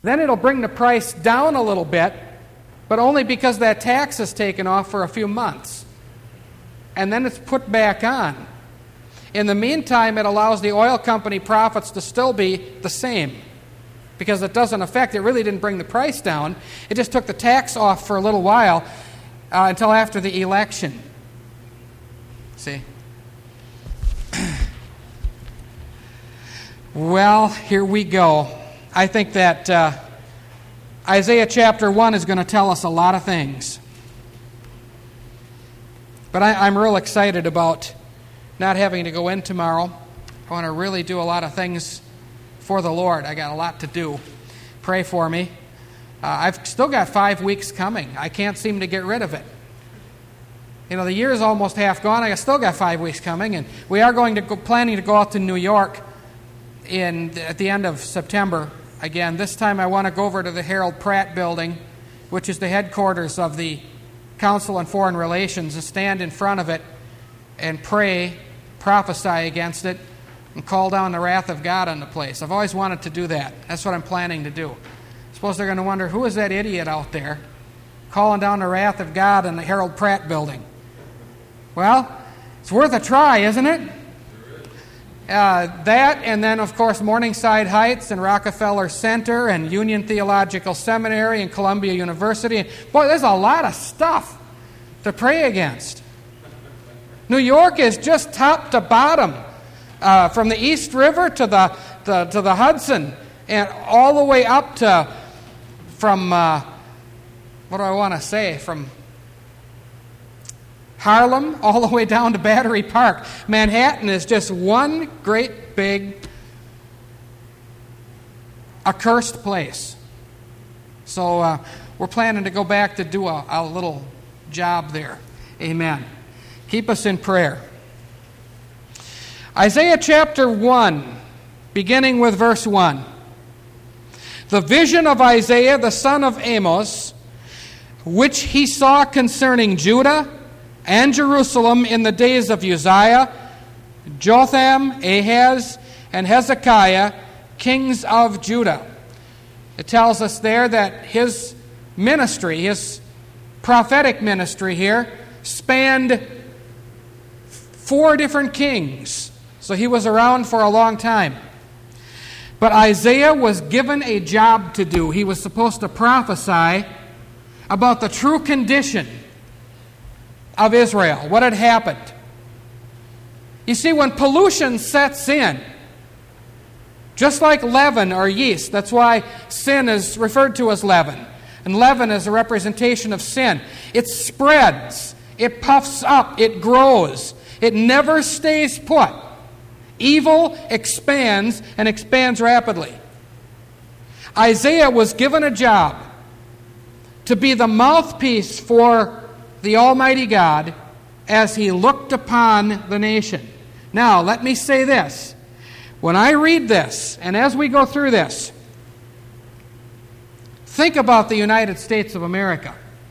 Then it'll bring the price down a little bit, but only because that tax is taken off for a few months. And then it's put back on. In the meantime, it allows the oil company profits to still be the same, because it doesn't affect, it really didn't bring the price down. It just took the tax off for a little while until after the election. See? Well, here we go. I think that Isaiah chapter 1 is going to tell us a lot of things. But I'm real excited about not having to go in tomorrow. I want to really do a lot of things for the Lord. I got a lot to do. Pray for me. I've still got 5 weeks coming. I can't seem to get rid of it. You know, the year is almost half gone. I still got 5 weeks coming, and we are planning to go out to New York at the end of September. Again, this time I want to go over to the Harold Pratt building, which is the headquarters of the Council on Foreign Relations, and stand in front of it and pray, prophesy against it, and call down the wrath of God on the place. I've always wanted to do that. That's what I'm planning to do. I suppose they're going to wonder, who is that idiot out there calling down the wrath of God in the Harold Pratt building? Well, it's worth a try, isn't it? That, and then, of course, Morningside Heights and Rockefeller Center and Union Theological Seminary and Columbia University. Boy, there's a lot of stuff to pray against. New York is just top to bottom, from the East River to the Hudson, and all the way up from Harlem all the way down to Battery Park. Manhattan is just one great big accursed place. So we're planning to go back to do a little job there. Amen. Keep us in prayer. Isaiah chapter 1, beginning with verse 1. The vision of Isaiah, the son of Amos, which he saw concerning Judah and Jerusalem in the days of Uzziah, Jotham, Ahaz, and Hezekiah, kings of Judah. It tells us there that his ministry, his prophetic ministry here, spanned 4 different kings. So he was around for a long time. But Isaiah was given a job to do. He was supposed to prophesy about the true condition of Israel, what had happened. You see, when pollution sets in, just like leaven or yeast, that's why sin is referred to as leaven. And leaven is a representation of sin. It spreads, it puffs up, it grows. It never stays put. Evil expands and expands rapidly. Isaiah was given a job to be the mouthpiece for the Almighty God as he looked upon the nation. Now, let me say this. When I read this, and as we go through this, think about the United States of America.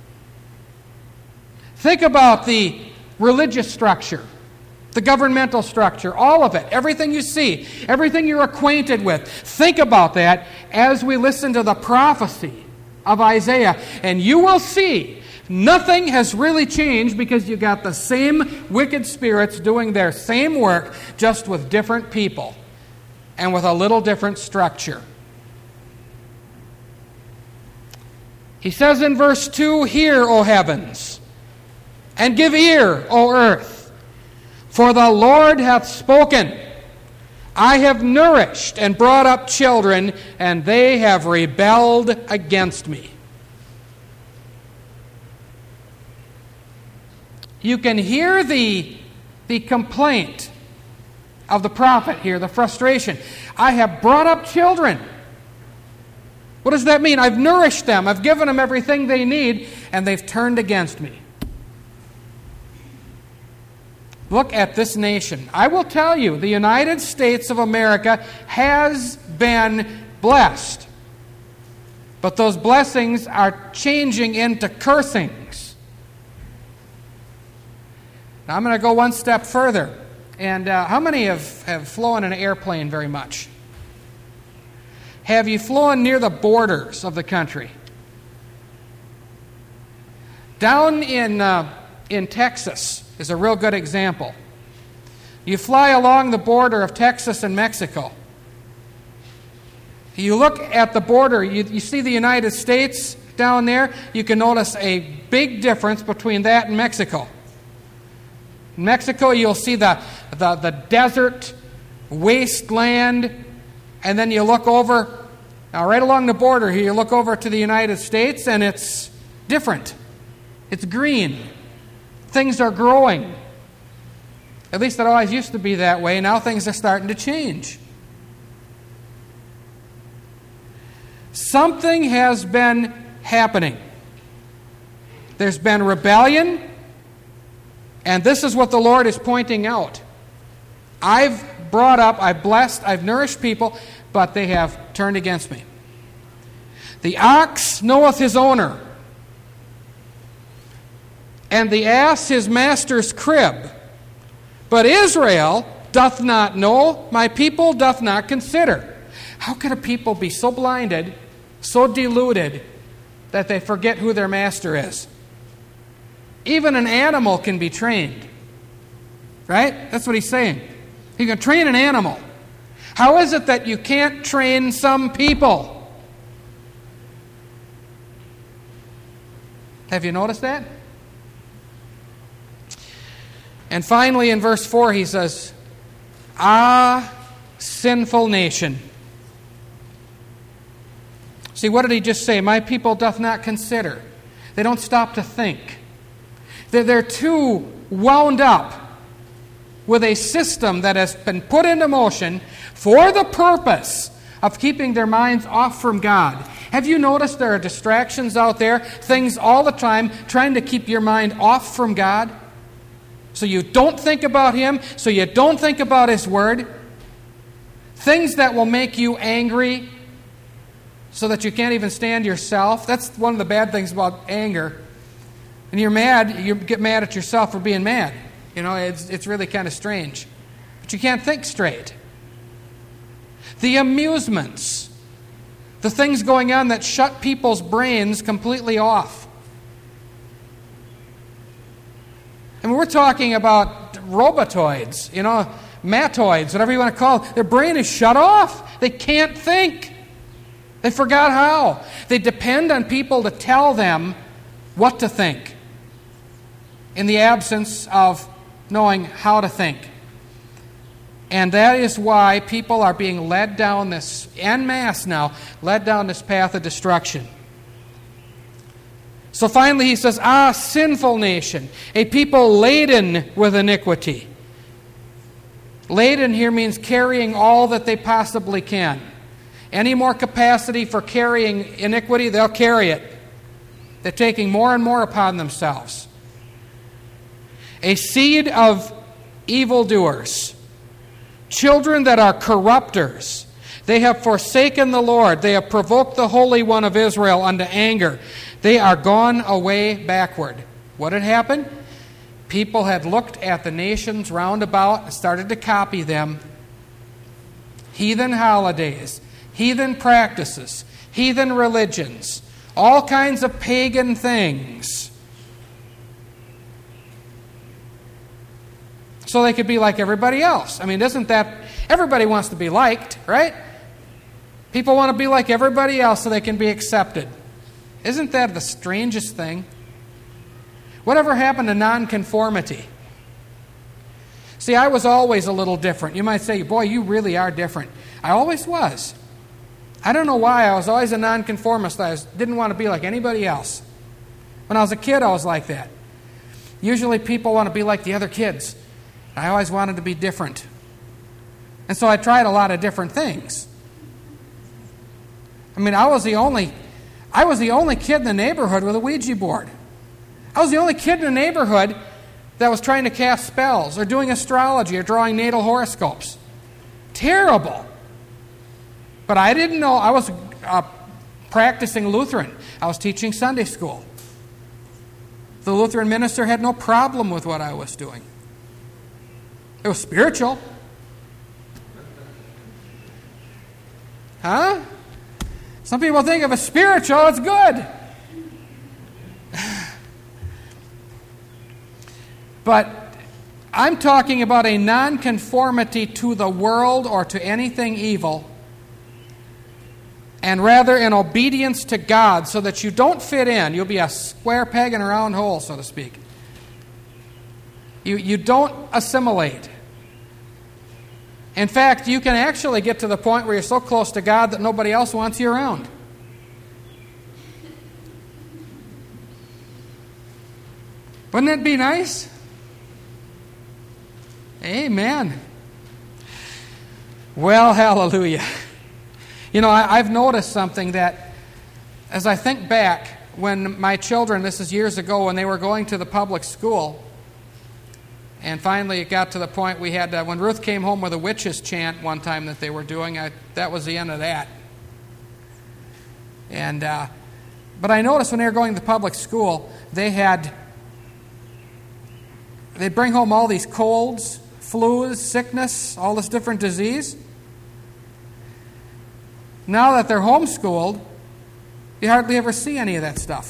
Think about the religious structure, the governmental structure, all of it, everything you see, everything you're acquainted with. Think about that as we listen to the prophecy of Isaiah, and you will see nothing has really changed, because you got the same wicked spirits doing their same work, just with different people and with a little different structure. He says in verse 2, "Hear, O heavens, and give ear, O earth, for the Lord hath spoken. I have nourished and brought up children, and they have rebelled against me." You can hear the complaint of the prophet here, the frustration. I have brought up children. What does that mean? I've nourished them. I've given them everything they need, and they've turned against me. Look at this nation. I will tell you, the United States of America has been blessed. But those blessings are changing into cursings. Now I'm going to go one step further. And how many have flown in an airplane very much? have you flown near the borders of the country? Down in Texas is a real good example. You fly along the border of Texas and Mexico. You look at the border, you see the United States down there. You can notice a big difference between that and Mexico. In Mexico, you'll see the desert, wasteland, and then you look over, right along the border here, you look over to the United States, and it's different. It's green. Things are growing. At least it always used to be that way. Now things are starting to change. Something has been happening. There's been rebellion, and this is what the Lord is pointing out. I've brought up, I've blessed, I've nourished people, but they have turned against me. The ox knoweth his owner, and the ass his master's crib. But Israel doth not know, my people doth not consider. How could a people be so blinded, so deluded, that they forget who their master is? Even an animal can be trained. Right? That's what he's saying. You can train an animal. How is it that you can't train some people? Have you noticed that? And finally, in verse 4, he says, "Ah, sinful nation." See, what did he just say? My people doth not consider. They don't stop to think. They're too wound up with a system that has been put into motion for the purpose of keeping their minds off from God. Have you noticed there are distractions out there, things all the time trying to keep your mind off from God? So you don't think about Him, so you don't think about His Word. Things that will make you angry so that you can't even stand yourself. That's one of the bad things about anger. And you're mad, you get mad at yourself for being mad. You know, it's really kind of strange. But you can't think straight. The amusements, the things going on that shut people's brains completely off. And we're talking about robotoids, matoids, whatever you want to call it. Their brain is shut off. They can't think. They forgot how. They depend on people to tell them what to think in the absence of knowing how to think. And that is why people are being led down this, en masse now, led down this path of destruction. So finally he says, "Ah, sinful nation, a people laden with iniquity." Laden here means carrying all that they possibly can. Any more capacity for carrying iniquity, they'll carry it. They're taking more and more upon themselves. A seed of evildoers, children that are corrupters. They have forsaken the Lord. They have provoked the Holy One of Israel unto anger. They are gone away backward. What had happened? People had looked at the nations round about and started to copy them. Heathen holidays, heathen practices, heathen religions, all kinds of pagan things. So they could be like everybody else. I mean, isn't that... Everybody wants to be liked, right? People want to be like everybody else so they can be accepted. Isn't that the strangest thing? Whatever happened to nonconformity? See, I was always a little different. You might say, boy, you really are different. I always was. I don't know why. I was always a nonconformist. I didn't want to be like anybody else. When I was a kid, I was like that. Usually people want to be like the other kids. I always wanted to be different. And so I tried a lot of different things. I mean, I was the only kid in the neighborhood with a Ouija board. I was the only kid in the neighborhood that was trying to cast spells or doing astrology or drawing natal horoscopes. Terrible. But I didn't know. I was practicing Lutheran. I was teaching Sunday school. The Lutheran minister had no problem with what I was doing. It was spiritual. Huh? Some people think if it's spiritual, it's good. But I'm talking about a nonconformity to the world or to anything evil, and rather an obedience to God so that you don't fit in. You'll be a square peg in a round hole, so to speak. You don't assimilate. In fact, you can actually get to the point where you're so close to God that nobody else wants you around. Wouldn't it be nice? Amen. Well, hallelujah. You know, I've noticed something that, as I think back, when my children, this is years ago, when they were going to the public school, and finally it got to the point we had, when Ruth came home with a witches chant one time that they were doing, that was the end of that. And but I noticed when they were going to public school, they'd bring home all these colds, flus, sickness, all this different disease. Now that they're homeschooled, you hardly ever see any of that stuff.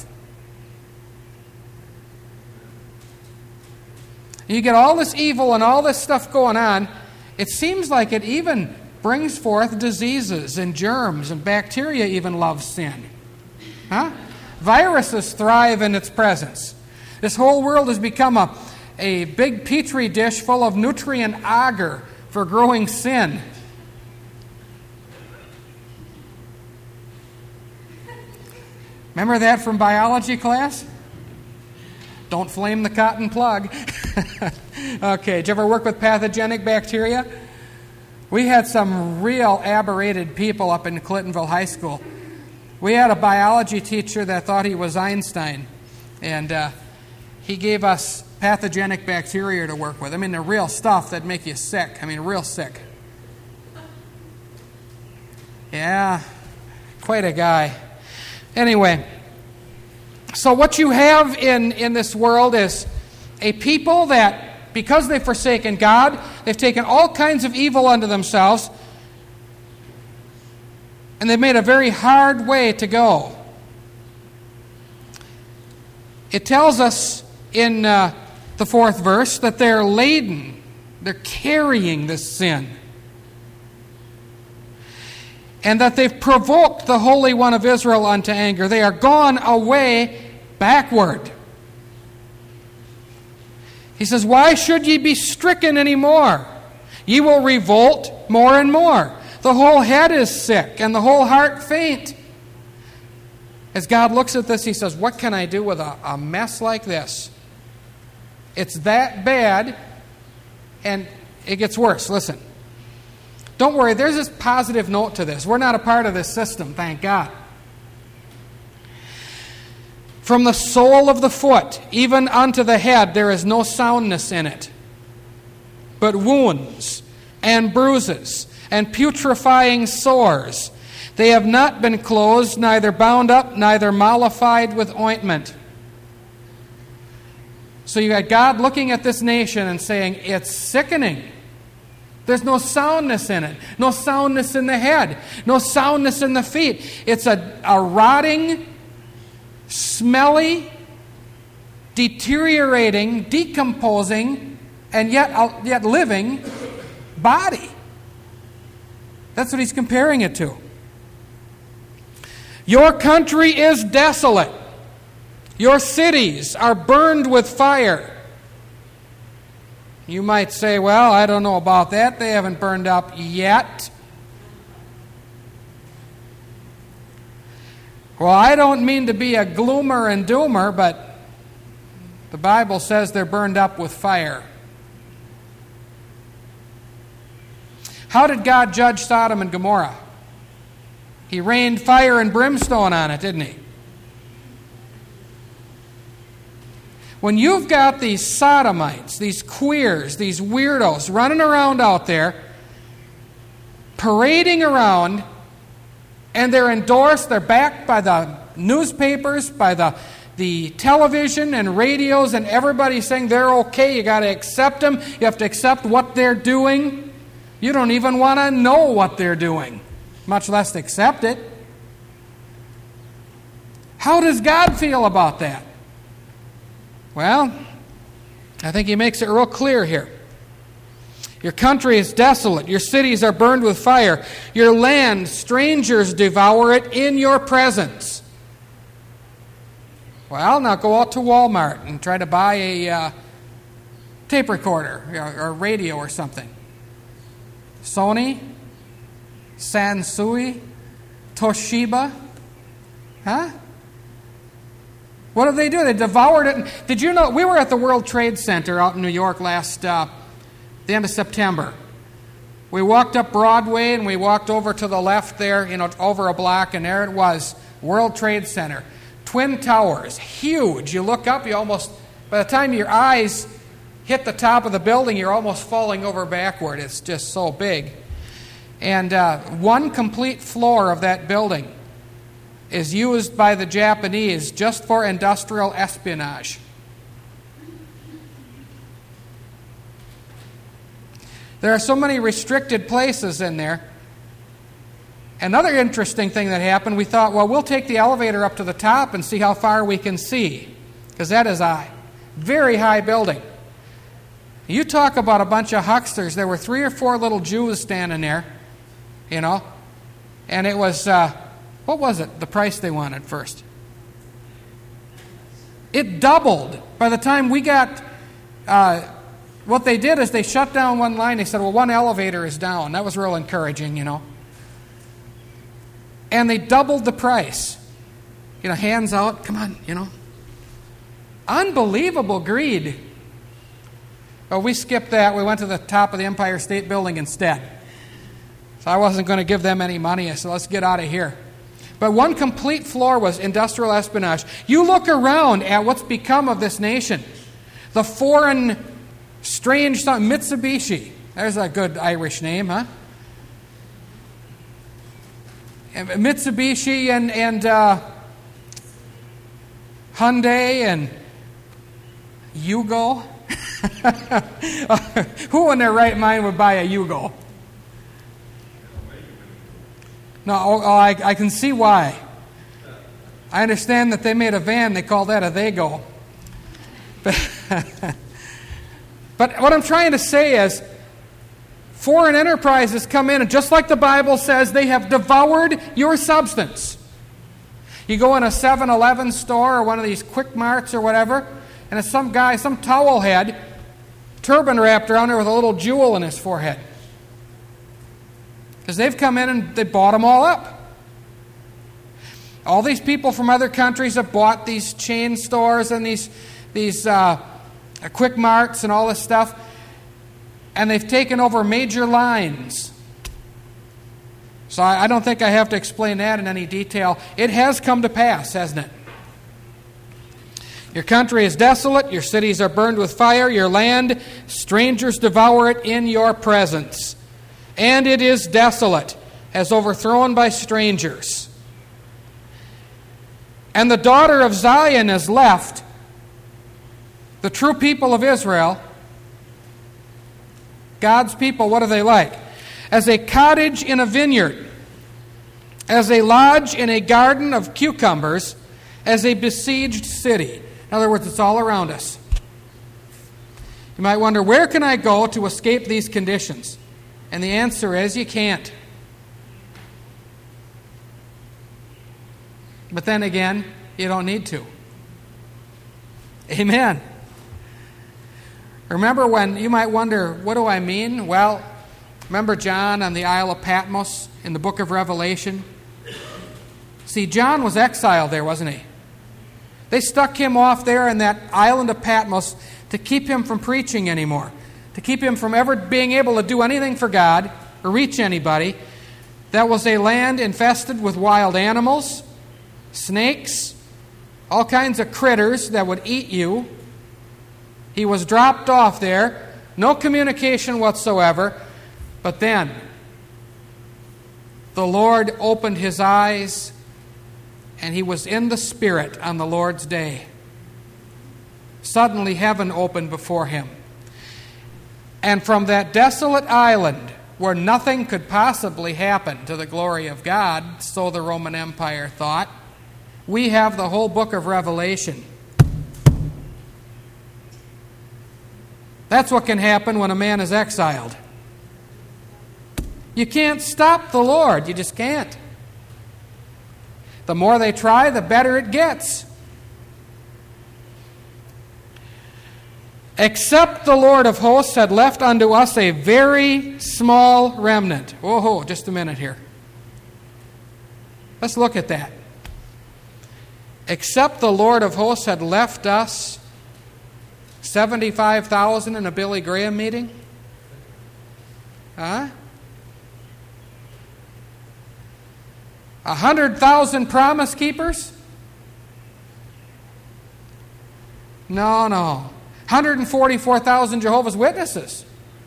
You get all this evil and all this stuff going on. It seems like it even brings forth diseases and germs, and bacteria even love sin. Huh? Viruses thrive in its presence. This whole world has become a big petri dish full of nutrient agar for growing sin. Remember that from biology class? Don't flame the cotton plug. Okay, did you ever work with pathogenic bacteria? We had some real aberrated people up in Clintonville High School. We had a biology teacher that thought he was Einstein, and he gave us pathogenic bacteria to work with. I mean, the real stuff that make you sick. I mean, real sick. Yeah, quite a guy. Anyway, so what you have in this world is a people that, because they've forsaken God, they've taken all kinds of evil unto themselves, and they've made a very hard way to go. It tells us in the 4th verse that they're laden, they're carrying this sin, and that they've provoked the Holy One of Israel unto anger. They are gone away backward. He says, why should ye be stricken any more? Ye will revolt more and more. The whole head is sick, and the whole heart faint. As God looks at this, he says, what can I do with a mess like this? It's that bad, and it gets worse. Listen. Don't worry, there's this positive note to this. We're not a part of this system, thank God. From the sole of the foot, even unto the head, there is no soundness in it, but wounds and bruises and putrefying sores. They have not been closed, neither bound up, neither mollified with ointment. So you got God looking at this nation and saying, it's sickening. There's no soundness in it. No soundness in the head. No soundness in the feet. It's a rotting, smelly, deteriorating, decomposing, and yet living body. That's what he's comparing it to. Your country is desolate. Your cities are burned with fire. You might say, well, I don't know about that. They haven't burned up yet. Well, I don't mean to be a gloomer and doomer, but the Bible says they're burned up with fire. How did God judge Sodom and Gomorrah? He rained fire and brimstone on it, didn't he? When you've got these sodomites, these queers, these weirdos running around out there, parading around, and they're endorsed, they're backed by the newspapers, by the television and radios, and everybody saying they're okay, you got to accept them, you have to accept what they're doing. You don't even want to know what they're doing, much less accept it. How does God feel about that? Well, I think he makes it real clear here. Your country is desolate. Your cities are burned with fire. Your land, strangers devour it in your presence. Well, now go out to Walmart and try to buy a tape recorder or radio or something. Sony, Sansui, Toshiba. Huh? What did they do? They devoured it. Did you know, we were at the World Trade Center out in New York the end of September. We walked up Broadway and we walked over to the left there, over a block, and there it was, World Trade Center. Twin towers, huge. You look up, by the time your eyes hit the top of the building, you're almost falling over backward. It's just so big. And one complete floor of that building is used by the Japanese just for industrial espionage. There are so many restricted places in there. Another interesting thing that happened, we thought, well, we'll take the elevator up to the top and see how far we can see, because that is a very high building. You talk about a bunch of hucksters. There were 3 or 4 little Jews standing there, and it was, what was it, the price they wanted first? It doubled. By the time we got, what they did is they shut down one line. They said, well, one elevator is down. That was real encouraging, And they doubled the price. Hands out, come on, Unbelievable greed. Well, we skipped that. We went to the top of the Empire State Building instead. So I wasn't going to give them any money. I said, let's get out of here. But one complete floor was industrial espionage. You look around at what's become of this nation. The foreign, strange, Mitsubishi. There's a good Irish name, huh? Mitsubishi and Hyundai and Yugo. Who in their right mind would buy a Yugo? No, I can see why. I understand that they made a van. They call that a They-Go. But what I'm trying to say is, foreign enterprises come in, and just like the Bible says, they have devoured your substance. You go in a 7-Eleven store or one of these Quick Marts or whatever, and it's some guy, some towel head, turban wrapped around there with a little jewel in his forehead. Because they've come in and they bought them all up. All these people from other countries have bought these chain stores and these Quick Marts and all this stuff, and they've taken over major lines. So I don't think I have to explain that in any detail. It has come to pass, hasn't it? Your country is desolate, your cities are burned with fire, your land, strangers devour it in your presence. And it is desolate, as overthrown by strangers. And the daughter of Zion is left, the true people of Israel. God's people, what are they like? As a cottage in a vineyard, as a lodge in a garden of cucumbers, as a besieged city. In other words, it's all around us. You might wonder, where can I go to escape these conditions? And the answer is, you can't. But then again, you don't need to. Amen. Remember when, you might wonder, what do I mean? Well, remember John on the Isle of Patmos in the book of Revelation? See, John was exiled there, wasn't he? They stuck him off there in that island of Patmos to keep him from preaching anymore, to keep him from ever being able to do anything for God or reach anybody. That was a land infested with wild animals, snakes, all kinds of critters that would eat you. He was dropped off there, no communication whatsoever. But then, the Lord opened his eyes, and he was in the Spirit on the Lord's day. Suddenly heaven opened before him. And from that desolate island, where nothing could possibly happen to the glory of God, so the Roman Empire thought, we have the whole book of Revelation. That's what can happen when a man is exiled. You can't stop the Lord. You just can't. The more they try, the better it gets. Except the Lord of hosts had left unto us a very small remnant. Whoa, just a minute here. Let's look at that. Except the Lord of hosts had left us 75,000 in a Billy Graham meeting? Huh? 100,000 promise keepers? No. 144,000 Jehovah's Witnesses.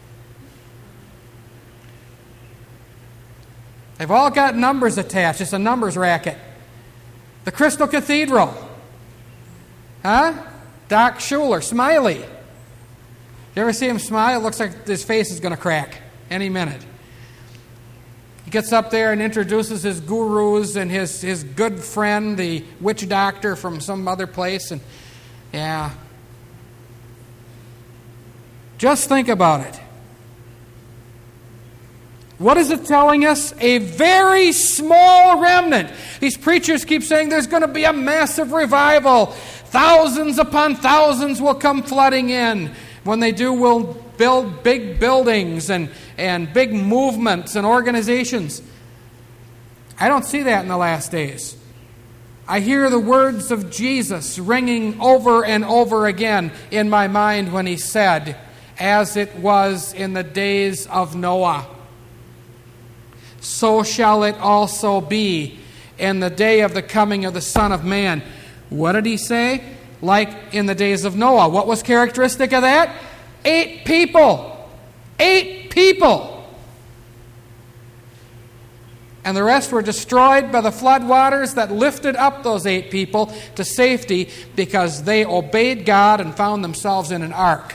They've all got numbers attached. It's a numbers racket. The Crystal Cathedral. Huh? Doc Schuler, Smiley. You ever see him smile? It looks like his face is going to crack any minute. He gets up there and introduces his gurus and his good friend, the witch doctor from some other place. And yeah. Just think about it. What is it telling us? A very small remnant. These preachers keep saying there's going to be a massive revival. Thousands upon thousands will come flooding in. When they do, we'll build big buildings and big movements and organizations. I don't see that in the last days. I hear the words of Jesus ringing over and over again in my mind when he said, as it was in the days of Noah, so shall it also be in the day of the coming of the Son of Man. What did he say? Like in the days of Noah. What was characteristic of that? 8 people. 8 people. And the rest were destroyed by the flood waters that lifted up those 8 people to safety because they obeyed God and found themselves in an ark.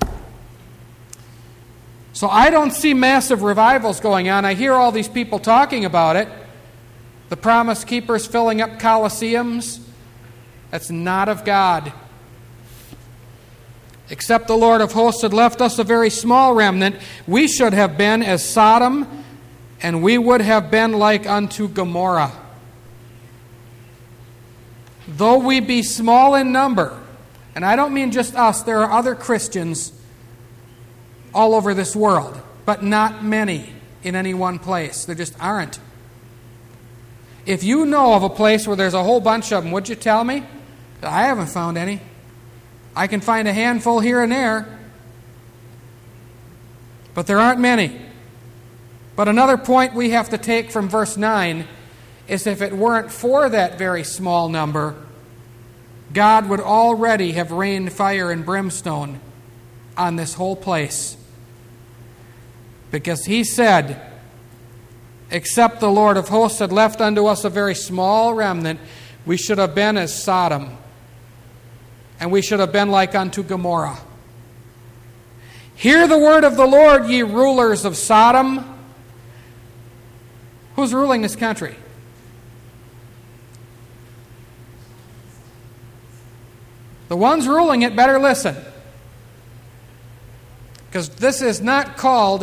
So I don't see massive revivals going on. I hear all these people talking about it. The Promise Keepers filling up coliseums. That's not of God. Except the Lord of hosts had left us a very small remnant, we should have been as Sodom, and we would have been like unto Gomorrah. Though we be small in number, and I don't mean just us, there are other Christians all over this world, but not many in any one place. There just aren't. If you know of a place where there's a whole bunch of them, would you tell me? I haven't found any. I can find a handful here and there, but there aren't many. But another point we have to take from verse 9 is if it weren't for that very small number, God would already have rained fire and brimstone on this whole place. Because he said, except the Lord of hosts had left unto us a very small remnant, we should have been as Sodom, and we should have been like unto Gomorrah. Hear the word of the Lord, ye rulers of Sodom. Who's ruling this country? The ones ruling it better listen. Because this is not called,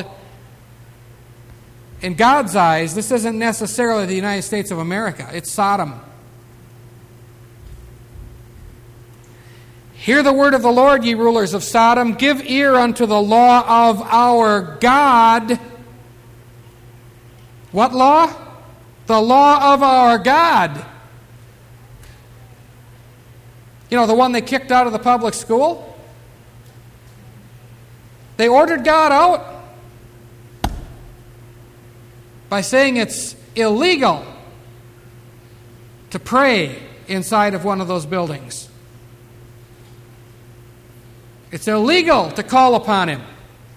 in God's eyes, this isn't necessarily the United States of America. It's Sodom. Hear the word of the Lord, ye rulers of Sodom. Give ear unto the law of our God. What law? The law of our God. You know, the one they kicked out of the public school? They ordered God out by saying it's illegal to pray inside of one of those buildings. It's illegal to call upon him.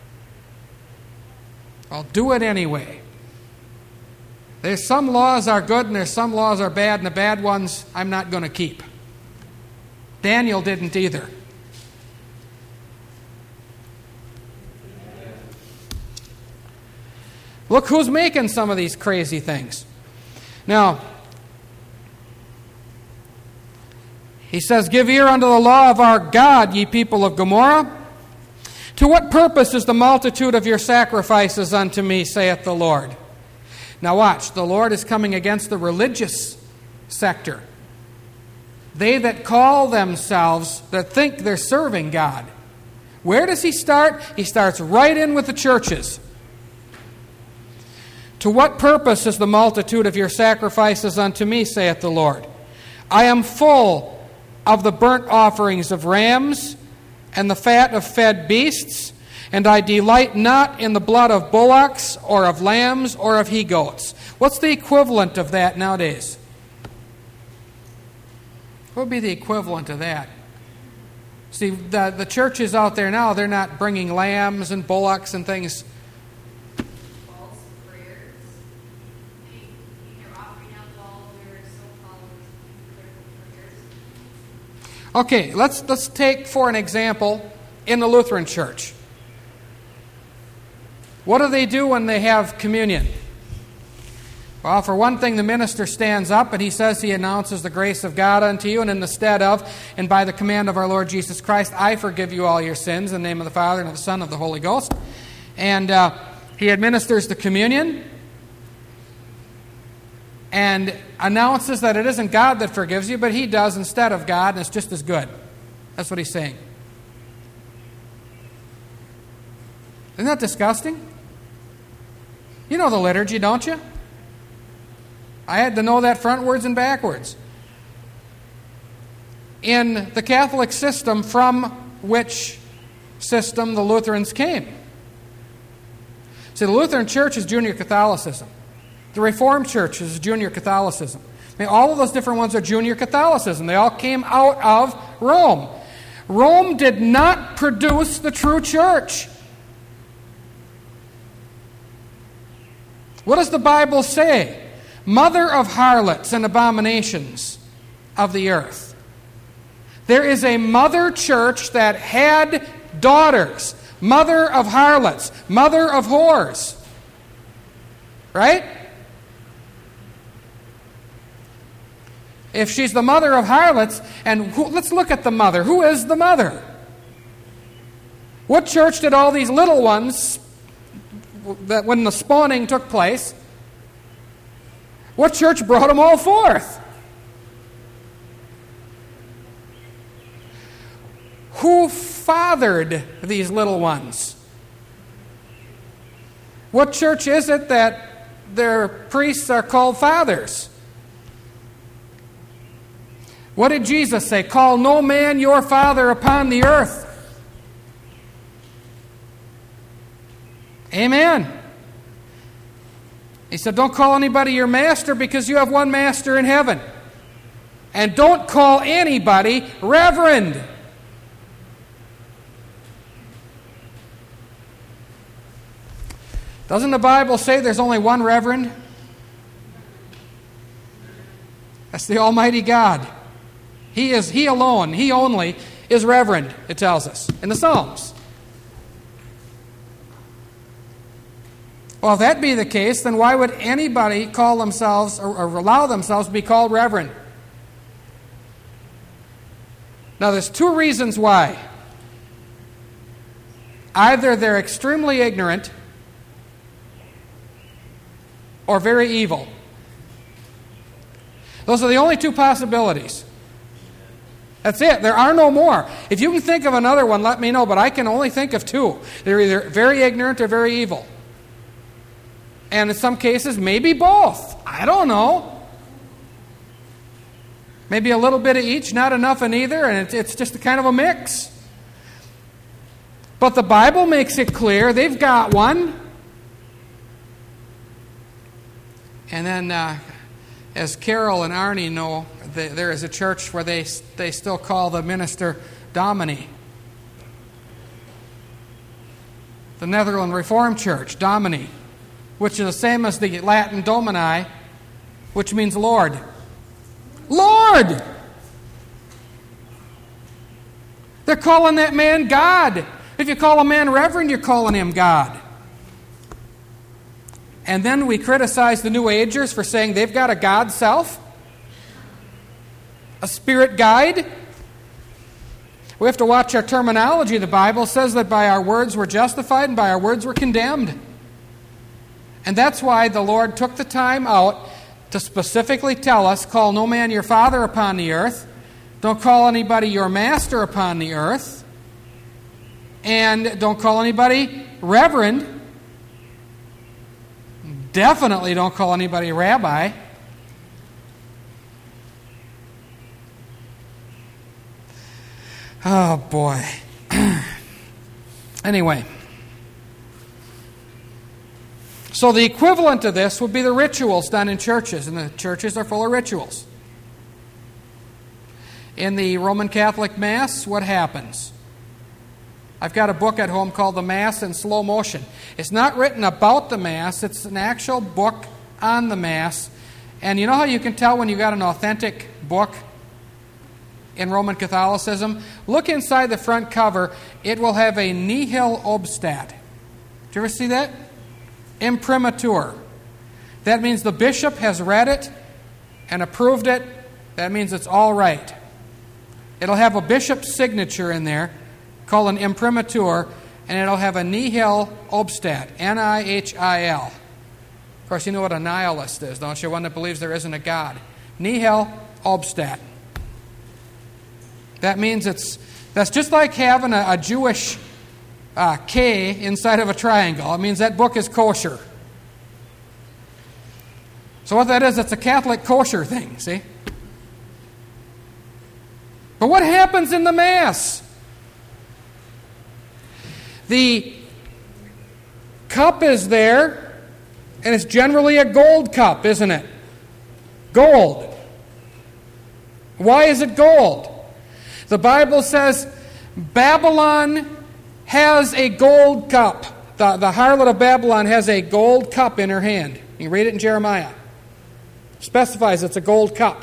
I'll do it anyway. There's some laws are good and there's some laws are bad, and the bad ones I'm not going to keep. Daniel didn't either. Look who's making some of these crazy things. Now, He says, "Give ear unto the law of our God, ye people of Gomorrah. To what purpose is the multitude of your sacrifices unto me, saith the Lord?" Now watch, the Lord is coming against the religious sector. They that call themselves, that think they're serving God. Where does he start? He starts right in with the churches. "To what purpose is the multitude of your sacrifices unto me, saith the Lord? I am full of the burnt offerings of rams and the fat of fed beasts, and I delight not in the blood of bullocks or of lambs or of he-goats." What's the equivalent of that nowadays? What would be the equivalent of that? See, the churches out there now, they're not bringing lambs and bullocks and things. False prayers. You're offering up all their so-called critical prayers. Okay, let's take for an example in the Lutheran Church. What do they do when they have communion? Well, for one thing, the minister stands up and he says he announces the grace of God unto you, and in the stead of, and by the command of our Lord Jesus Christ, I forgive you all your sins in the name of the Father and of the Son and of the Holy Ghost. And he administers the communion and announces that it isn't God that forgives you, but he does instead of God, and it's just as good. That's what he's saying. Isn't that disgusting? You know the liturgy, don't you? I had to know that frontwards and backwards. In the Catholic system, from which system the Lutherans came. See, the Lutheran Church is junior Catholicism. The Reformed Church is junior Catholicism. I mean, all of those different ones are junior Catholicism. They all came out of Rome. Rome did not produce the true church. What does the Bible say? Mother of harlots and abominations of the earth. There is a mother church that had daughters. Mother of harlots. Mother of whores. Right? If she's the mother of harlots, and let's look at the mother. Who is the mother? What church did all these little ones, that when the spawning took place, what church brought them all forth? Who fathered these little ones? What church is it that their priests are called fathers? What did Jesus say? Call no man your father upon the earth. Amen. He said, don't call anybody your master because you have one master in heaven. And don't call anybody reverend. Doesn't the Bible say there's only one reverend? That's the Almighty God. He alone, He only is reverend, it tells us in the Psalms. Well, if that be the case, then why would anybody call themselves or allow themselves to be called reverend? Now, there's two reasons why. Either they're extremely ignorant or very evil. Those are the only two possibilities. That's it. There are no more. If you can think of another one, let me know, but I can only think of two. They're either very ignorant or very evil. And in some cases, maybe both. I don't know. Maybe a little bit of each, not enough of either, and it's just a kind of a mix. But the Bible makes it clear they've got one. And then, as Carol and Arnie know, there is a church where they still call the minister Domini. The Netherlands Reformed Church, Domini, which is the same as the Latin Domini, which means Lord. Lord! They're calling that man God. If you call a man reverend, you're calling him God. And then we criticize the New Agers for saying they've got a God self, a spirit guide. We have to watch our terminology. The Bible says that by our words we're justified and by our words we're condemned. And that's why the Lord took the time out to specifically tell us, call no man your father upon the earth, don't call anybody your master upon the earth, and don't call anybody reverend. Definitely don't call anybody rabbi. Oh boy. Anyway. So the equivalent to this would be the rituals done in churches, and the churches are full of rituals. In the Roman Catholic Mass, what happens? I've got a book at home called The Mass in Slow Motion. It's not written about the Mass, it's an actual book on the Mass. And you know how you can tell when you've got an authentic book in Roman Catholicism? Look inside the front cover, it will have a nihil obstat. Did you ever see that? Imprimatur. That means the bishop has read it and approved it. That means it's all right. It'll have a bishop's signature in there called an imprimatur, and it'll have a nihil obstat, N-I-H-I-L. Of course, you know what a nihilist is, don't you? One that believes there isn't a God. Nihil obstat. That means that's just like having a Jewish K inside of a triangle. It means that book is kosher. So what that is, it's a Catholic kosher thing, see? But what happens in the Mass? The cup is there, and it's generally a gold cup, isn't it? Gold. Why is it gold? The Bible says Babylon has a gold cup. The harlot of Babylon has a gold cup in her hand. You can read it in Jeremiah. It specifies it's a gold cup.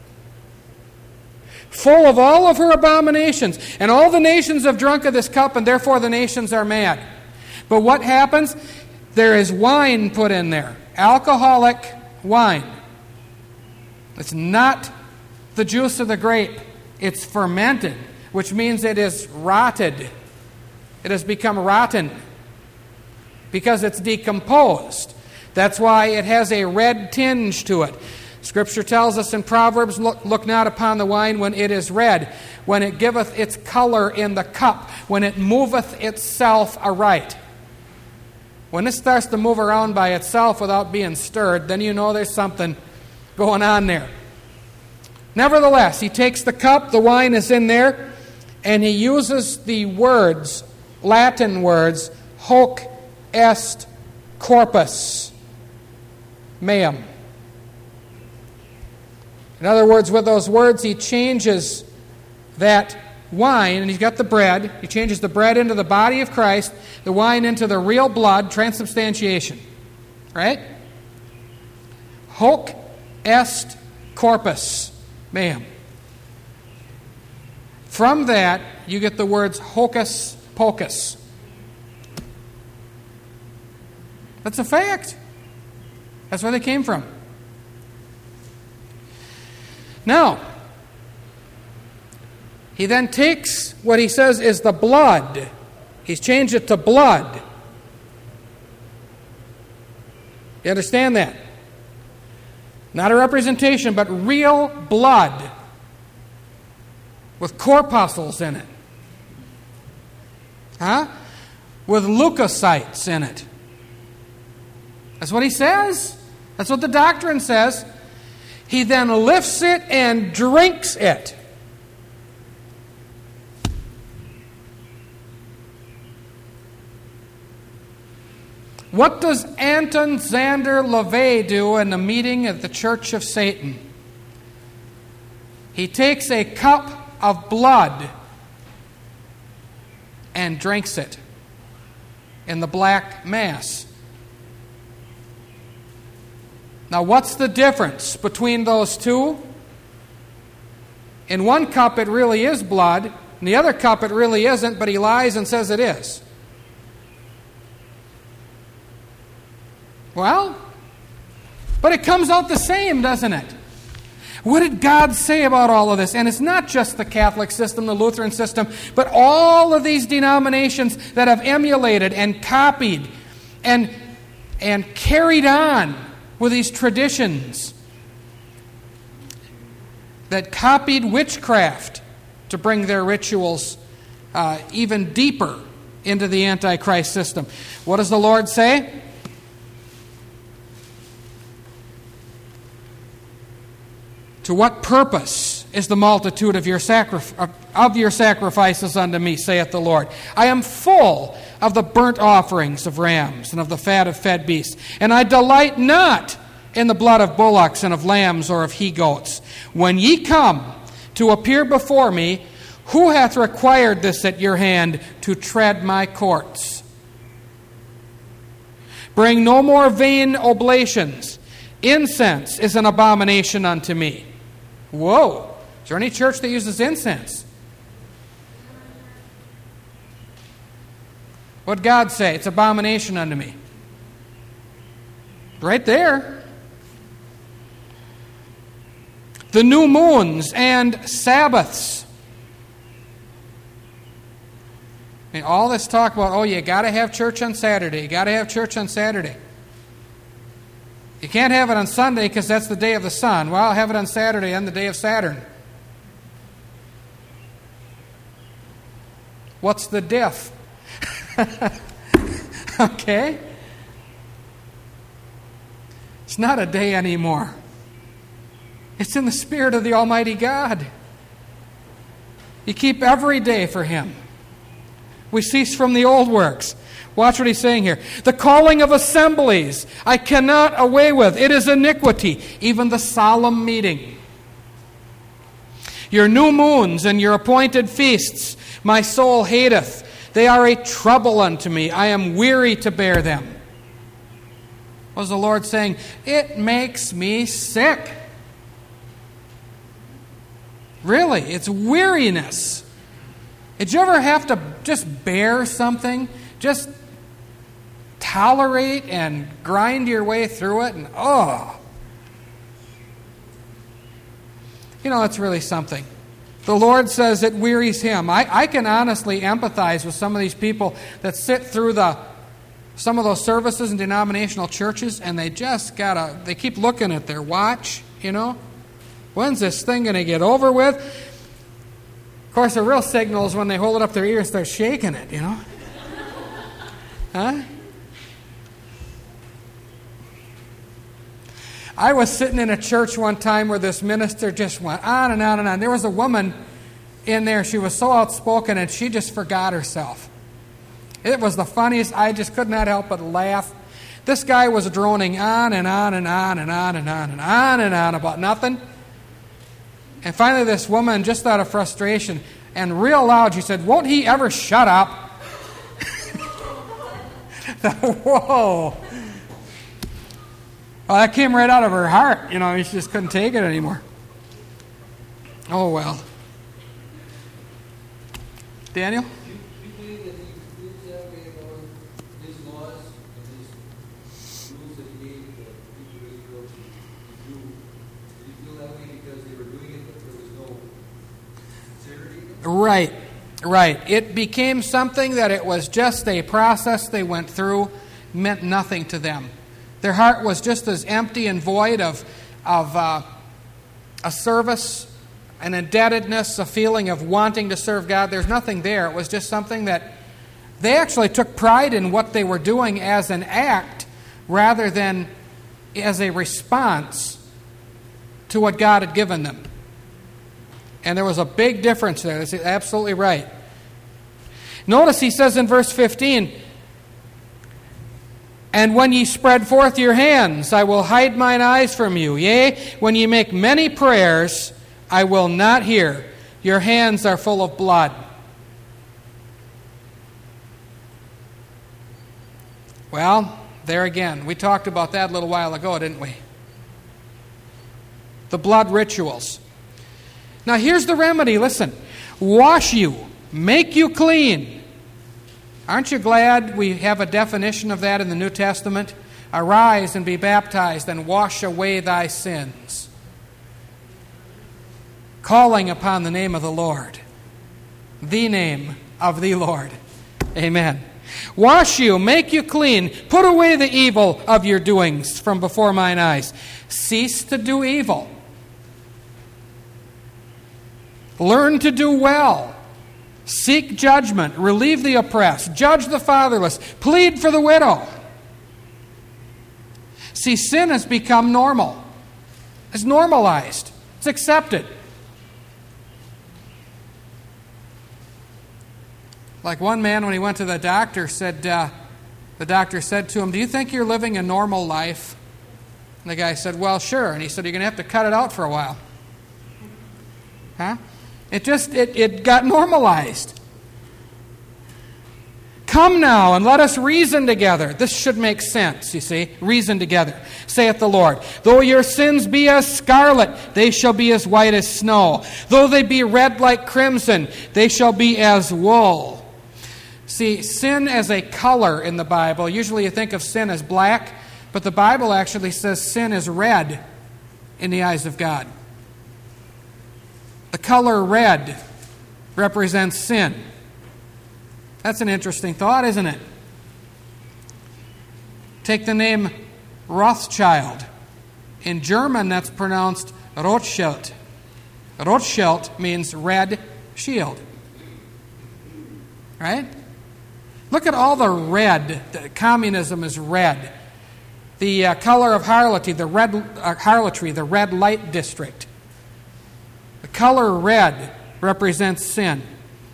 Full of all of her abominations. And all the nations have drunk of this cup, and therefore the nations are mad. But what happens? There is wine put in there. Alcoholic wine. It's not the juice of the grape. It's fermented, which means it is rotted. It has become rotten because it's decomposed. That's why it has a red tinge to it. Scripture tells us in Proverbs, look not upon the wine when it is red, when it giveth its color in the cup, when it moveth itself aright. When it starts to move around by itself without being stirred, then you know there's something going on there. Nevertheless, he takes the cup, the wine is in there, and he uses the words, Latin words, hoc est corpus meum. In other words, with those words, he changes that wine, and he's got the bread. He changes the bread into the body of Christ, the wine into the real blood, transubstantiation. Right? Hoc est corpus meum. From that, you get the words hocus pocus. That's a fact. That's where they came from. Now, he then takes what he says is the blood. He's changed it to blood. You understand that? Not a representation, but real blood with corpuscles in it. With leukocytes in it. That's what he says. That's what the doctrine says. He then lifts it and drinks it. What does Anton Zander LaVey do in the meeting at the Church of Satan? He takes a cup of blood and drinks it in the Black Mass. Now, what's the difference between those two? In one cup it really is blood, in the other cup it really isn't, but he lies and says it is. Well, but it comes out the same, doesn't it? What did God say about all of this? And it's not just the Catholic system, the Lutheran system, but all of these denominations that have emulated and copied and carried on with these traditions that copied witchcraft to bring their rituals even deeper into the Antichrist system. What does the Lord say? To what purpose is the multitude of your sacrifices unto me, saith the Lord? I am full of the burnt offerings of rams and of the fat of fed beasts, and I delight not in the blood of bullocks and of lambs or of he-goats. When ye come to appear before me, who hath required this at your hand to tread my courts? Bring no more vain oblations. Incense is an abomination unto me. Whoa! Is there any church that uses incense? What'd God say? It's abomination unto me. Right there. The new moons and Sabbaths. I mean, all this talk about, oh, you got to have church on Saturday. You got to have church on Saturday. You can't have it on Sunday because that's the day of the sun. Well, I'll have it on Saturday on the day of Saturn. What's the diff? Okay? It's not a day anymore. It's in the Spirit of the Almighty God. You keep every day for Him. We cease from the old works. Watch what he's saying here. The calling of assemblies I cannot away with. It is iniquity, even the solemn meeting. Your new moons and your appointed feasts my soul hateth. They are a trouble unto me. I am weary to bear them. What was the Lord saying? It makes me sick. Really, it's weariness. Did you ever have to just bear something? Just tolerate and grind your way through it, and it's really something. The Lord says it wearies Him. I can honestly empathize with some of these people that sit through some of those services in denominational churches, and they keep looking at their watch, When's this thing going to get over with? Of course, the real signal is when they hold it up their ear and start shaking it, Huh? I was sitting in a church one time where this minister just went on and on and on. There was a woman in there. She was so outspoken and she just forgot herself. It was the funniest. I just could not help but laugh. This guy was droning on and on and on and on and on and on and on about nothing. And finally this woman, just out of frustration and real loud, she said, "Won't he ever shut up?" Whoa. Well, that came right out of her heart. She just couldn't take it anymore. Oh, well. Daniel? Do you believe that he feels that way about his laws and his rules that he gave the people of Israel to do? Did he feel that way because they were doing it, but there was no sincerity? Right. It became something that it was just a process they went through, meant nothing to them. Their heart was just as empty and void of a service, an indebtedness, a feeling of wanting to serve God. There's nothing there. It was just something that they actually took pride in what they were doing as an act rather than as a response to what God had given them. And there was a big difference there. That's absolutely right. Notice he says in verse 15, "And when ye spread forth your hands, I will hide mine eyes from you. Yea, when ye make many prayers, I will not hear. Your hands are full of blood." Well, there again. We talked about that a little while ago, didn't we? The blood rituals. Now here's the remedy. Listen. Wash you. Make you clean. Aren't you glad we have a definition of that in the New Testament? Arise and be baptized and wash away thy sins. calling upon the name of the Lord. The name of the Lord. Amen. Wash you, make you clean, put away the evil of your doings from before mine eyes. Cease to do evil. Learn to do well. Seek judgment, relieve the oppressed, judge the fatherless, plead for the widow. See, sin has become normal. It's normalized. It's accepted. Like one man, when he went to the doctor, the doctor said to him, "Do you think you're living a normal life?" And the guy said, "Well, sure." And he said, "You're going to have to cut it out for a while." Huh? It got normalized. Come now and let us reason together. This should make sense, you see. Reason together, saith the Lord. Though your sins be as scarlet, they shall be as white as snow. Though they be red like crimson, they shall be as wool. See, sin as a color in the Bible, usually you think of sin as black, but the Bible actually says sin is red in the eyes of God. The color red represents sin. That's an interesting thought, isn't it? Take the name Rothschild. In German, that's pronounced Rothschild. Rothschild means red shield. Right? Look at all the red. Communism is red. The color of harlotry, the red light district. The color red represents sin.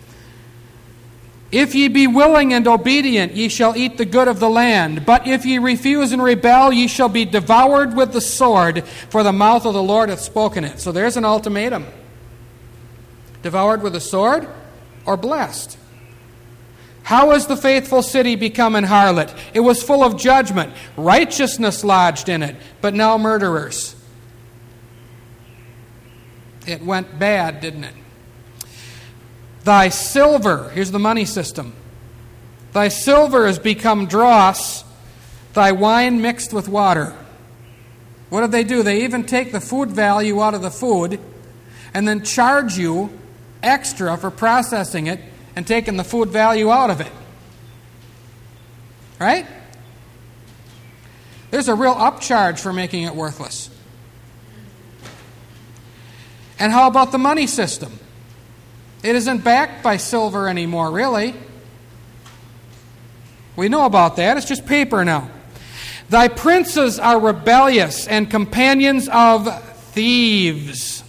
If ye be willing and obedient, ye shall eat the good of the land. But if ye refuse and rebel, ye shall be devoured with the sword, for the mouth of the Lord hath spoken it. So there's an ultimatum. Devoured with the sword or blessed? How is the faithful city become an harlot? It was full of judgment, righteousness lodged in it, but now murderers. It went bad, didn't it? Thy silver, here's the money system. Thy silver has become dross, thy wine mixed with water. What do? They even take the food value out of the food and then charge you extra for processing it and taking the food value out of it. Right? There's a real upcharge for making it worthless. And how about the money system? It isn't backed by silver anymore, really. We know about that. It's just paper now. Thy princes are rebellious and companions of thieves.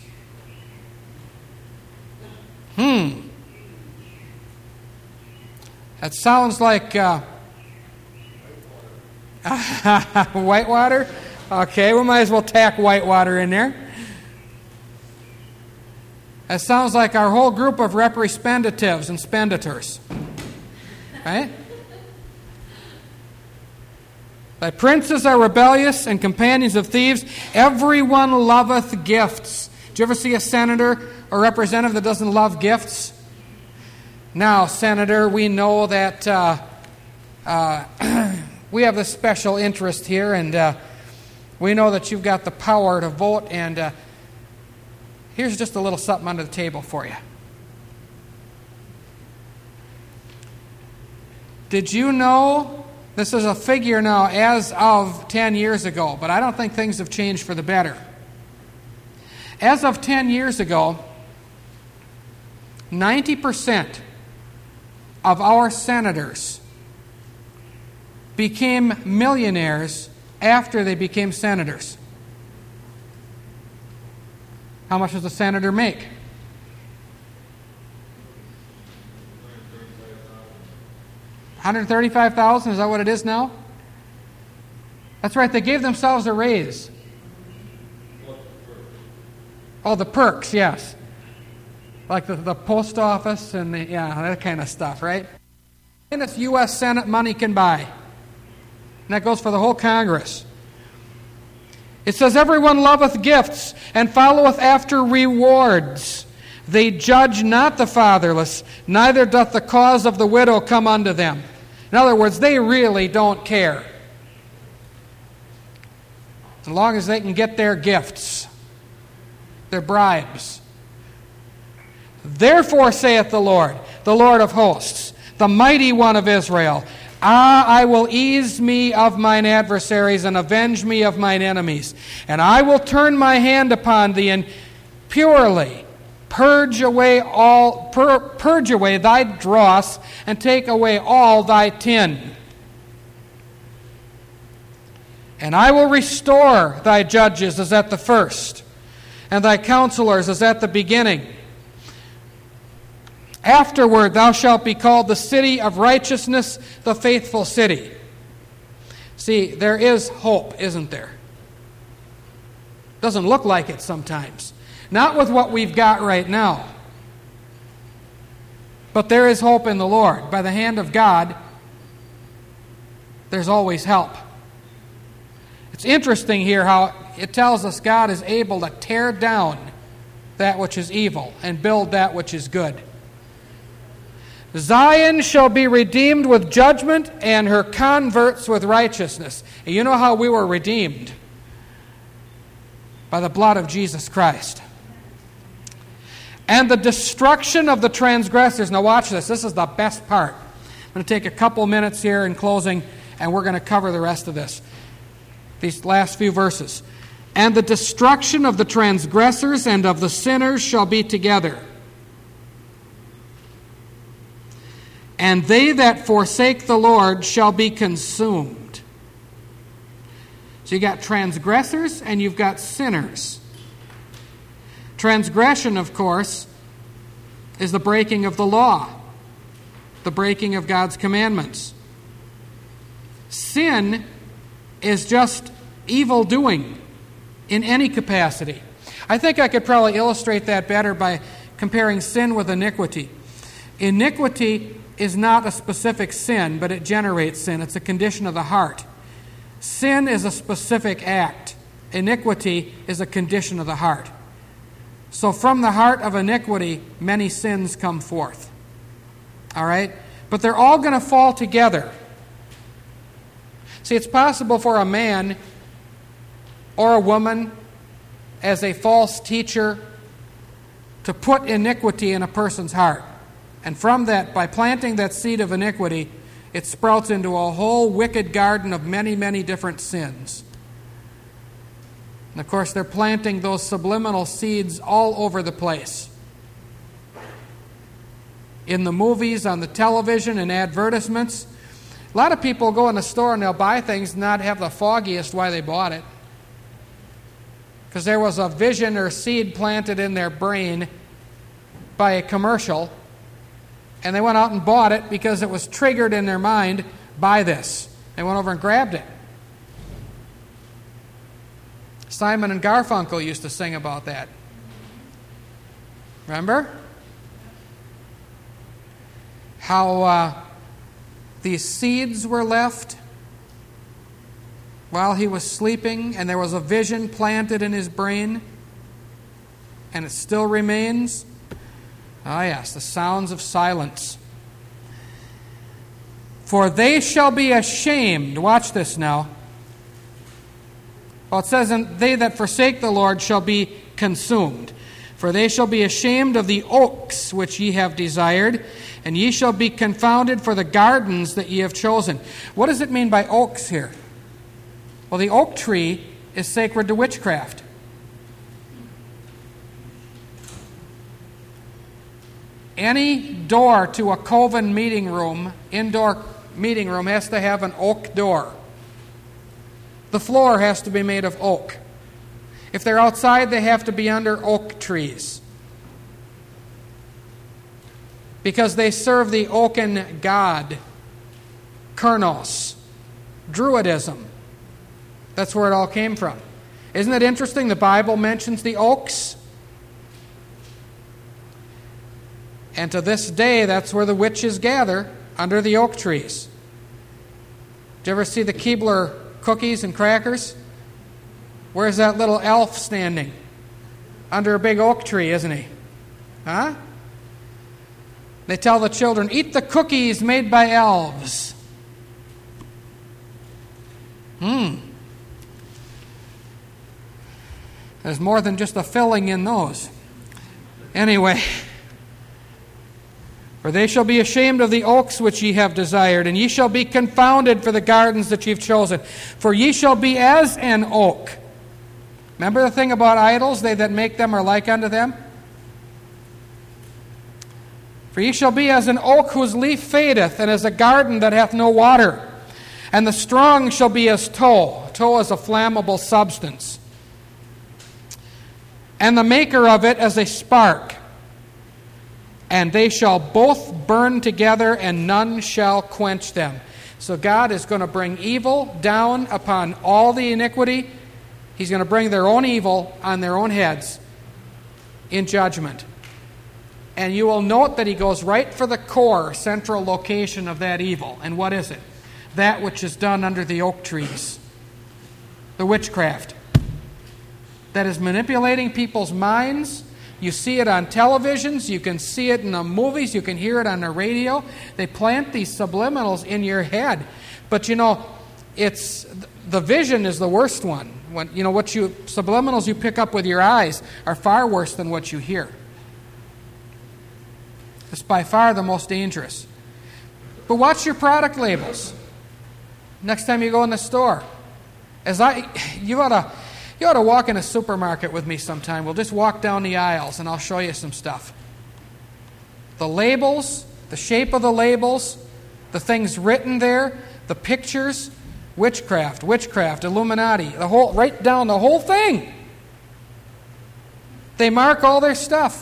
That sounds like Whitewater? Okay, we might as well tack Whitewater in there. That sounds like our whole group of representatives and spenditors. Right? Thy princes are rebellious and companions of thieves. Everyone loveth gifts. Do you ever see a senator or representative that doesn't love gifts? Now, Senator, we know that we have this special interest here, and we know that you've got the power to vote, and here's just a little something under the table for you. Did you know, this is a figure now as of 10 years ago, but I don't think things have changed for the better. As of 10 years ago, 90% of our senators became millionaires after they became senators. How much does a senator make? $135,000, is that what it is now? That's right, they gave themselves a raise. Oh, the perks, yes. Like the post office and that kind of stuff, right? And it's U.S. Senate money can buy. And that goes for the whole Congress. It says, everyone loveth gifts and followeth after rewards. They judge not the fatherless, neither doth the cause of the widow come unto them. In other words, they really don't care. As long as they can get their gifts, their bribes, Therefore saith the Lord of hosts, the mighty one of Israel, I will ease me of mine adversaries and avenge me of mine enemies. And I will turn my hand upon thee and purely purge away thy dross and take away all thy tin. And I will restore thy judges as at the first, and thy counselors as at the beginning. Afterward thou shalt be called the city of righteousness, the faithful city. See, there is hope, isn't there? Doesn't look like it sometimes. Not with what we've got right now. But there is hope in the Lord. By the hand of God, there's always help. It's interesting here how it tells us God is able to tear down that which is evil and build that which is good. Zion shall be redeemed with judgment, and her converts with righteousness. And you know how we were redeemed? By the blood of Jesus Christ. And the destruction of the transgressors. Now watch this. This is the best part. I'm going to take a couple minutes here in closing, and we're going to cover the rest of this. These last few verses. And the destruction of the transgressors and of the sinners shall be together. And they that forsake the Lord shall be consumed. So you got transgressors and you've got sinners. Transgression, of course, is the breaking of the law, the breaking of God's commandments. Sin is just evil doing in any capacity. I think I could probably illustrate that better by comparing sin with iniquity. Iniquity is not a specific sin, but it generates sin. It's a condition of the heart. Sin is a specific act. Iniquity is a condition of the heart. So from the heart of iniquity, many sins come forth. All right? But they're all going to fall together. See, it's possible for a man or a woman as a false teacher to put iniquity in a person's heart. And from that, by planting that seed of iniquity, it sprouts into a whole wicked garden of many, many different sins. And of course, they're planting those subliminal seeds all over the place. In the movies, on the television, in advertisements. A lot of people go in the store and they'll buy things and not have the foggiest why they bought it. Because there was a vision or seed planted in their brain by a commercial. And they went out and bought it because it was triggered in their mind, buy this. They went over and grabbed it. Simon and Garfunkel used to sing about that. Remember? How these seeds were left while he was sleeping, and there was a vision planted in his brain, and it still remains. Ah, yes, the sounds of silence. For they shall be ashamed. Watch this now. Well, it says, and they that forsake the Lord shall be consumed. For they shall be ashamed of the oaks which ye have desired, and ye shall be confounded for the gardens that ye have chosen. What does it mean by oaks here? Well, the oak tree is sacred to witchcraft. Any door to a coven meeting room, indoor meeting room, has to have an oak door. The floor has to be made of oak. If they're outside, they have to be under oak trees. Because they serve the oaken god, Kurnos, Druidism. That's where it all came from. Isn't it interesting the Bible mentions the oaks? And to this day, that's where the witches gather, under the oak trees. Did you ever see the Keebler cookies and crackers? Where's that little elf standing? Under a big oak tree, isn't he? Huh? They tell the children, eat the cookies made by elves. There's more than just a filling in those. Anyway, For they shall be ashamed of the oaks which ye have desired, and ye shall be confounded for the gardens that ye have chosen. For ye shall be as an oak. Remember the thing about idols? They that make them are like unto them. For ye shall be as an oak whose leaf fadeth, and as a garden that hath no water. And the strong shall be as tow. Tow is a flammable substance. And the maker of it as a spark. And they shall both burn together, and none shall quench them. So God is going to bring evil down upon all the iniquity. He's going to bring their own evil on their own heads in judgment. And you will note that he goes right for the core, central location of that evil. And what is it? That which is done under the oak trees. The witchcraft. That is manipulating people's minds. You see it on televisions. You can see it in the movies. You can hear it on the radio. They plant these subliminals in your head. But it's the vision is the worst one. Subliminals you pick up with your eyes are far worse than what you hear. It's by far the most dangerous. But watch your product labels. Next time you go in the store. You ought to walk in a supermarket with me sometime. We'll just walk down the aisles and I'll show you some stuff. The labels, the shape of the labels, the things written there, the pictures, witchcraft, Illuminati, right down the whole thing. They mark all their stuff.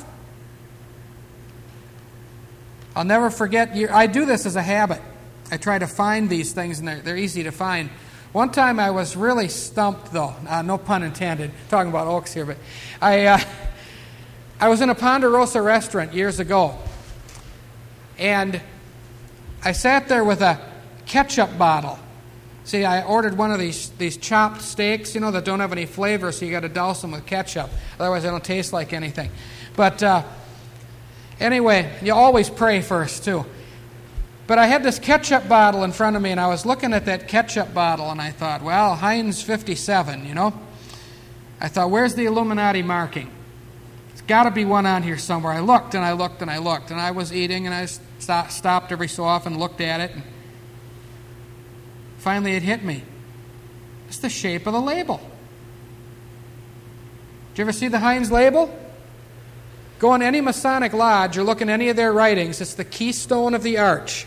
I'll never forget, I do this as a habit. I try to find these things, and they're easy to find. One time I was really stumped, though. No pun intended, talking about oaks here, but I was in a Ponderosa restaurant years ago, and I sat there with a ketchup bottle. See, I ordered one of these chopped steaks, that don't have any flavor, so you got to douse them with ketchup. Otherwise, they don't taste like anything. But anyway, you always pray first, too. But I had this ketchup bottle in front of me, and I was looking at that ketchup bottle, and I thought, well, Heinz 57, I thought, where's the Illuminati marking? There's got to be one on here somewhere. I looked, and I looked, and I looked, and I was eating, and I stopped every so often and looked at it, and finally it hit me. It's the shape of the label. Did you ever see the Heinz label? Go in any Masonic lodge or look in any of their writings. It's the keystone of the arch.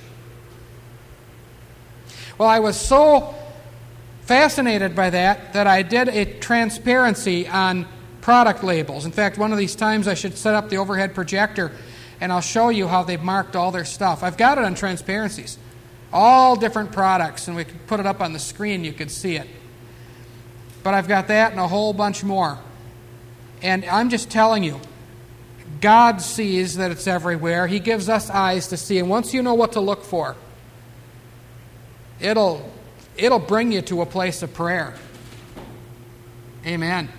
Well, I was so fascinated by that I did a transparency on product labels. In fact, one of these times I should set up the overhead projector and I'll show you how they've marked all their stuff. I've got it on transparencies. All different products, and we could put it up on the screen, you could see it. But I've got that and a whole bunch more. And I'm just telling you, God sees that it's everywhere. He gives us eyes to see. And once you know what to look for, it'll bring you to a place of prayer. Amen.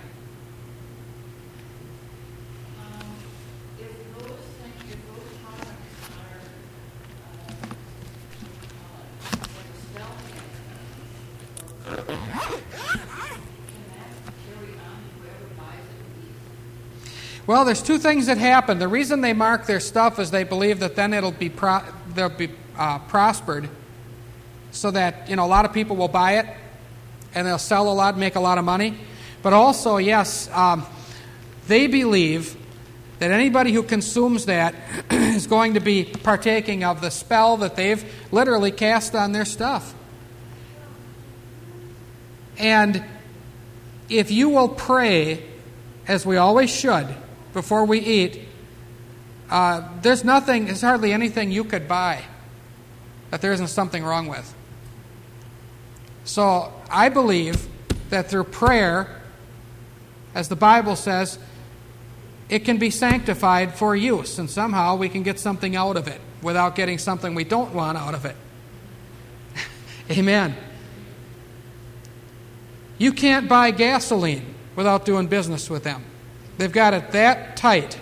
If those products are like a spell, Well, there's two things that happen. The reason they mark their stuff is they believe that then they'll be prospered, so that a lot of people will buy it and they'll sell a lot, make a lot of money. But also, yes, they believe that anybody who consumes that is going to be partaking of the spell that they've literally cast on their stuff. And if you will pray, as we always should, before we eat, there's hardly anything you could buy that there isn't something wrong with. So I believe that through prayer, as the Bible says, it can be sanctified for use, and somehow we can get something out of it without getting something we don't want out of it. Amen. You can't buy gasoline without doing business with them. They've got it that tight.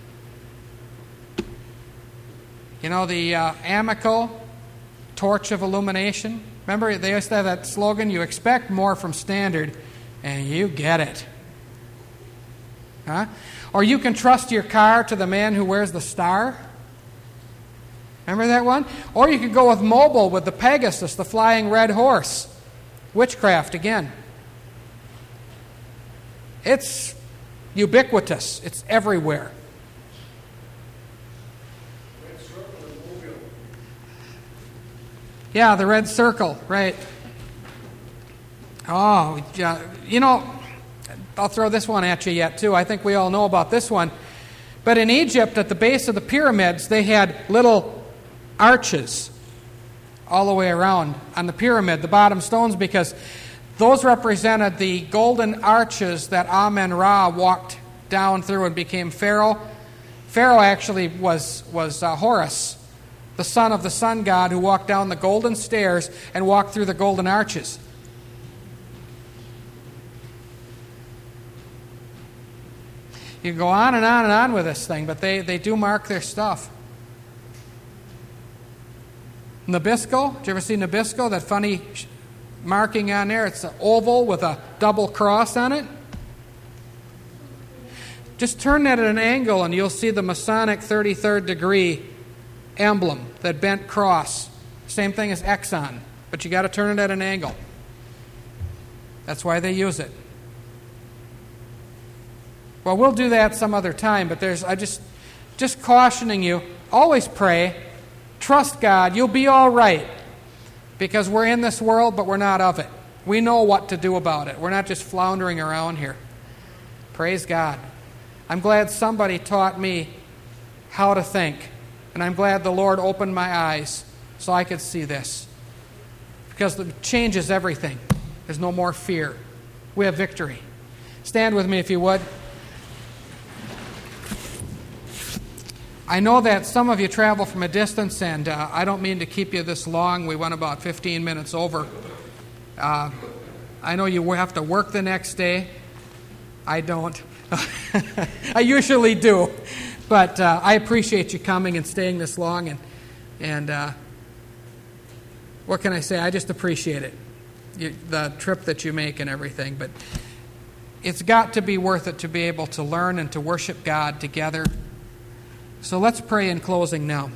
The Amoco torch of illumination. Remember, they used to have that slogan, you expect more from Standard, and you get it. Huh? Or you can trust your car to the man who wears the star. Remember that one? Or you could go with Mobile with the Pegasus, the flying red horse. Witchcraft again. It's ubiquitous. It's everywhere. Yeah, the red circle, right. Oh, you know, I'll throw this one at you yet, too. I think we all know about this one. But in Egypt, at the base of the pyramids, they had little arches all the way around on the pyramid, the bottom stones, because those represented the golden arches that Amen-Ra walked down through and became Pharaoh. Pharaoh actually was Horus, the son of the sun god, who walked down the golden stairs and walked through the golden arches. You can go on and on and on with this thing, but they do mark their stuff. Nabisco, did you ever see Nabisco? That funny marking on there? It's an oval with a double cross on it. Just turn that at an angle and you'll see the Masonic 33rd degree emblem, that bent cross. Same thing as Exxon, but you got to turn it at an angle. That's why they use it. Well, we'll do that some other time, but I just cautioning you, always pray, trust God, you'll be all right, because we're in this world, but we're not of it. We know what to do about it. We're not just floundering around here. Praise God. I'm glad somebody taught me how to think, and I'm glad the Lord opened my eyes so I could see this, because it changes everything. There's no more fear. We have victory. Stand with me if you would. I know that some of you travel from a distance, and I don't mean to keep you this long. We went about 15 minutes over. I know you have to work the next day. I don't. I usually do. But I appreciate you coming and staying this long. And what can I say? I just appreciate it, the trip that you make and everything. But it's got to be worth it to be able to learn and to worship God together. So let's pray in closing now.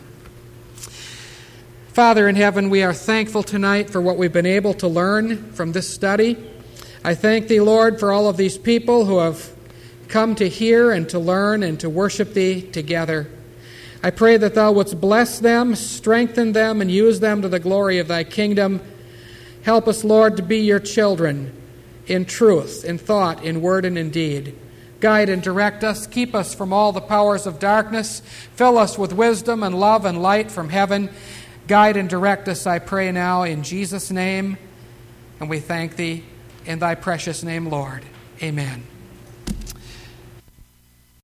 Father in heaven, we are thankful tonight for what we've been able to learn from this study. I thank Thee, Lord, for all of these people who have come to hear and to learn and to worship Thee together. I pray that Thou wouldst bless them, strengthen them, and use them to the glory of Thy kingdom. Help us, Lord, to be Your children in truth, in thought, in word, and in deed. Guide and direct us. Keep us from all the powers of darkness. Fill us with wisdom and love and light from heaven. Guide and direct us, I pray now, in Jesus' name. And we thank Thee in Thy precious name, Lord. Amen.